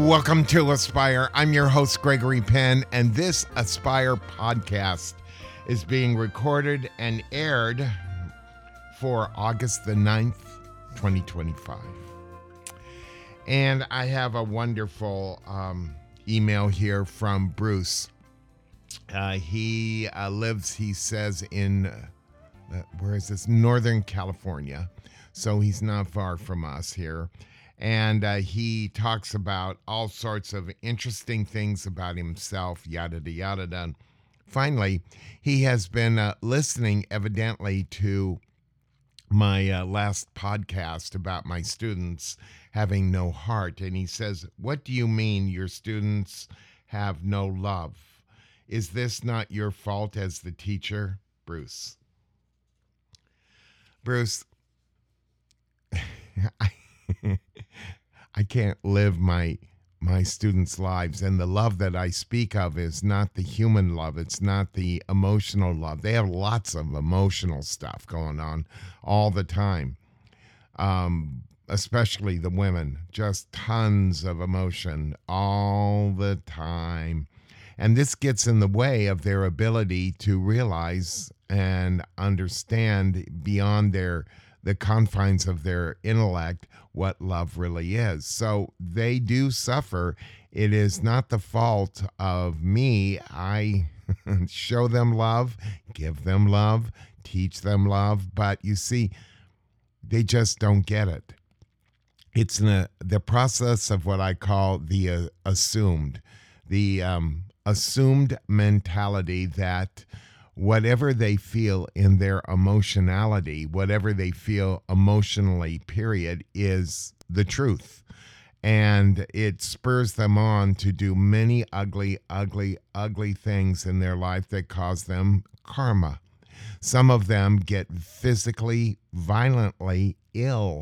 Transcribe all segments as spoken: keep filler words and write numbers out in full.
Welcome to Aspire. I'm your host, Gregory Penn, and this Aspire podcast is being recorded and aired for August the ninth, twenty twenty-five. And I have a wonderful um, email here from Bruce. Uh, he uh, lives, he says, in, uh, where is this? Northern California. So he's not far from us here. And uh, he talks about all sorts of interesting things about himself, yada, yada, yada, yada. Finally, he has been uh, listening, evidently, to my uh, last podcast about my students having no heart. And he says, what do you mean your students have no love? Is this not your fault as the teacher? Bruce. Bruce, I... I can't live my my students' lives, and the love that I speak of is not the human love. It's not the emotional love. They have lots of emotional stuff going on all the time, um, especially the women, just tons of emotion all the time. And this gets in the way of their ability to realize and understand beyond their the confines of their intellect what love really is. So they do suffer. It is not the fault of me. I show them love, give them love, teach them love, but you see, they just don't get it. It's the, the process of what I call the uh, assumed, the um, assumed mentality that whatever they feel in their emotionality, whatever they feel emotionally, period, is the truth. And it spurs them on to do many ugly, ugly, ugly things in their life that cause them karma. Some of them get physically, violently ill.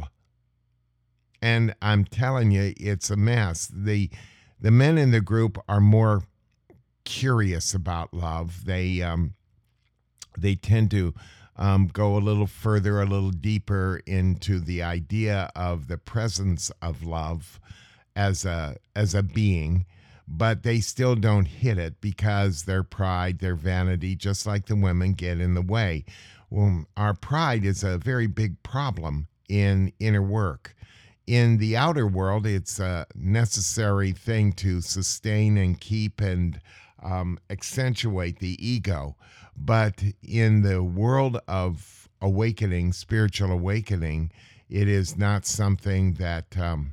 And I'm telling you, it's a mess. The, the men in the group are more curious about love. They, um, They tend to um, go a little further, a little deeper into the idea of the presence of love as a as a being, but they still don't hit it because their pride, their vanity, just like the women, get in the way. Well, our pride is a very big problem in inner work. In the outer world, it's a necessary thing to sustain and keep and um, accentuate the ego. But in the world of awakening, spiritual awakening, it is not something that um,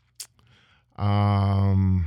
um,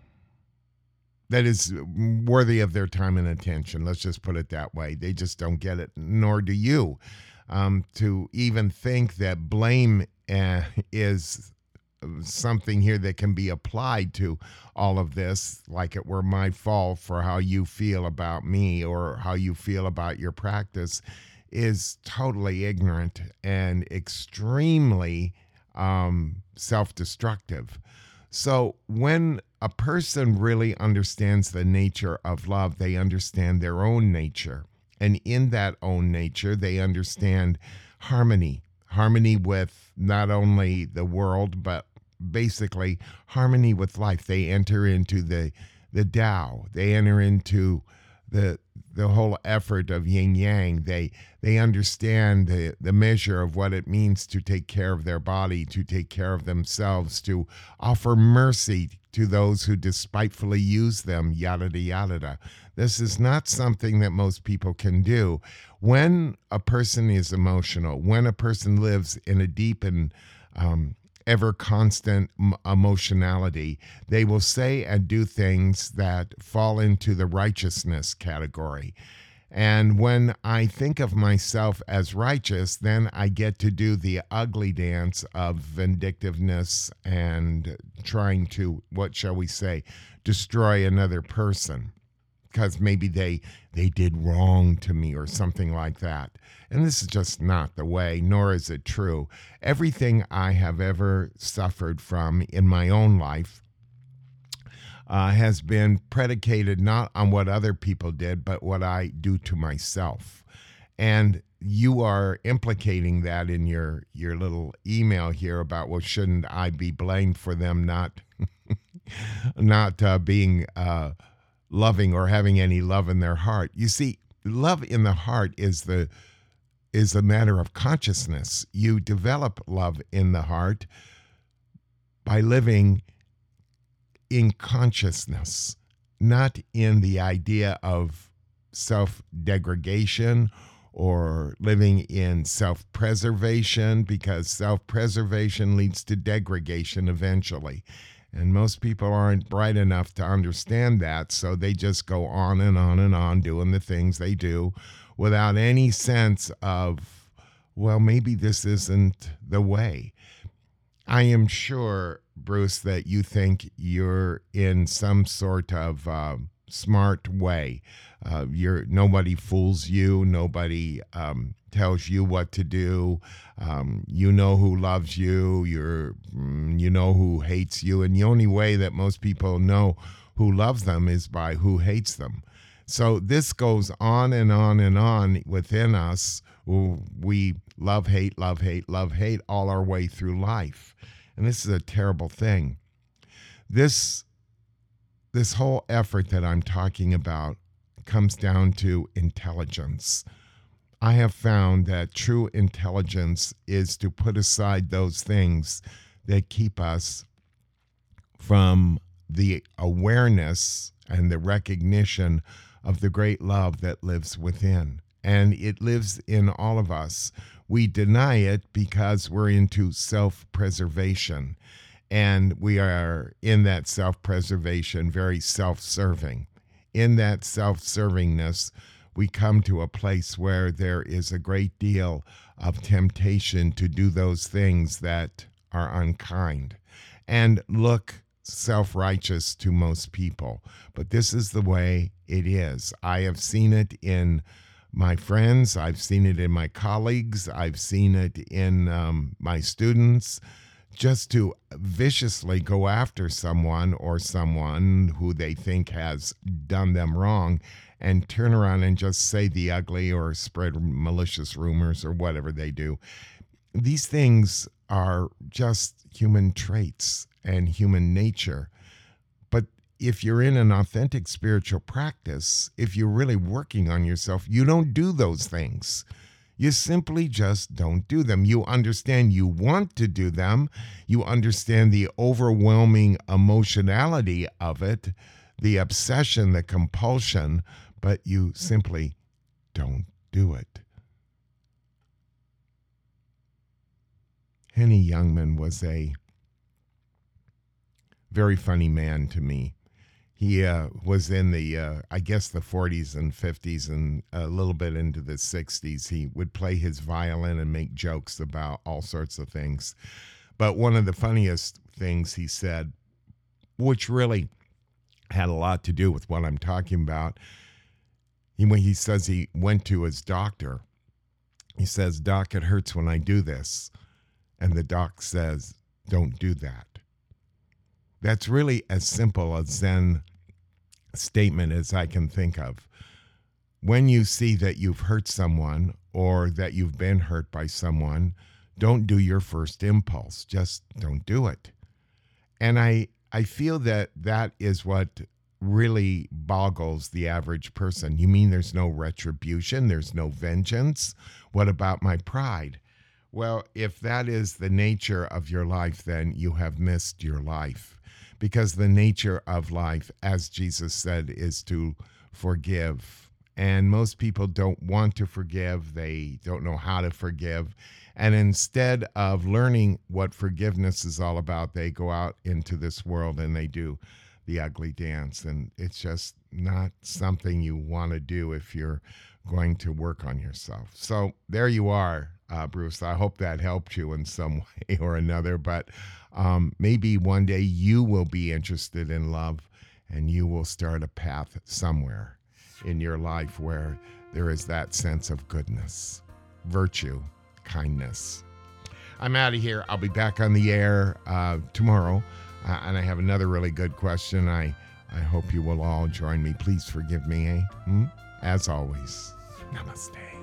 that is worthy of their time and attention. Let's just put it that way. They just don't get it, nor do you. Um, to even think that blame uh, is something here that can be applied to all of this, like it were my fault for how you feel about me or how you feel about your practice, is totally ignorant and extremely um, self-destructive. So when a person really understands the nature of love, they understand their own nature. And in that own nature, they understand harmony. Harmony with not only the world, but basically harmony with life. They enter into the the Tao. They enter into the the whole effort of yin yang. They they understand the, the measure of what it means to take care of their body, to take care of themselves, to offer mercy to those who despitefully use them, yada yada yada. This is not something that most people can do. When a person is emotional, when a person lives in a deep and um, ever constant emotionality, they will say and do things that fall into the righteousness category. And when I think of myself as righteous, then I get to do the ugly dance of vindictiveness and trying to, what shall we say, destroy another person because maybe they they did wrong to me or something like that. And this is just not the way, nor is it true. Everything I have ever suffered from in my own life uh, has been predicated not on what other people did, but what I do to myself. And you are implicating that in your, your little email here about, well, shouldn't I be blamed for them not not uh, being uh, loving or having any love in their heart. You see, love in the heart is the is a matter of consciousness. You develop love in the heart by living in consciousness, not in the idea of self-degradation or living in self-preservation, because self-preservation leads to degradation eventually. And most people aren't bright enough to understand that, so they just go on and on and on doing the things they do without any sense of, well, maybe this isn't the way. I am sure, Bruce, that you think you're in some sort of uh, smart way. Uh, you're nobody fools you. Nobody um, tells you what to do. Um, you know who loves you. You're mm, you know who hates you, and the only way that most people know who loves them is by who hates them. So this goes on and on and on within us. We love, hate, love, hate, love, hate all our way through life. And this is a terrible thing. This, this whole effort that I'm talking about comes down to intelligence. I have found that true intelligence is to put aside those things that keep us from the awareness and the recognition of the great love that lives within. And it lives in all of us. We deny it because we're into self-preservation. And we are, in that self-preservation, very self-serving. In that self-servingness, we come to a place where there is a great deal of temptation to do those things that are unkind and look self-righteous to most people. But this is the way it is. I have seen it in my friends. I've seen it in my colleagues. I've seen it in um, my students. Just to viciously go after someone or someone who they think has done them wrong and turn around and just say the ugly or spread malicious rumors or whatever they do. These things are just human traits and human nature. But if you're in an authentic spiritual practice, if you're really working on yourself, you don't do those things. You simply just don't do them. You understand you want to do them. You understand the overwhelming emotionality of it, the obsession, the compulsion, but you simply don't do it. Henny Youngman was a very funny man to me. He uh, was in the, uh, I guess, the forties and fifties and a little bit into the sixties. He would play his violin and make jokes about all sorts of things. But one of the funniest things he said, which really had a lot to do with what I'm talking about, he, when he says he went to his doctor, he says, "Doc, it hurts when I do this." And the doc says, "Don't do that." That's really as simple a Zen statement as I can think of. When you see that you've hurt someone or that you've been hurt by someone, don't do your first impulse. Just don't do it. And I, I feel that that is what really boggles the average person. You mean there's no retribution? There's no vengeance? What about my pride? Well, if that is the nature of your life, then you have missed your life. Because the nature of life, as Jesus said, is to forgive. And most people don't want to forgive. They don't know how to forgive. And instead of learning what forgiveness is all about, they go out into this world and they do the ugly dance. And it's just not something you want to do if you're going to work on yourself. So there you are, uh, Bruce. I hope that helped you in some way or another. But um, maybe one day you will be interested in love and you will start a path somewhere in your life where there is that sense of goodness, virtue, kindness. I'm out of here. I'll be back on the air uh, tomorrow. Uh, and I have another really good question. I, I hope you will all join me. Please forgive me, eh? Hmm? As always, namaste.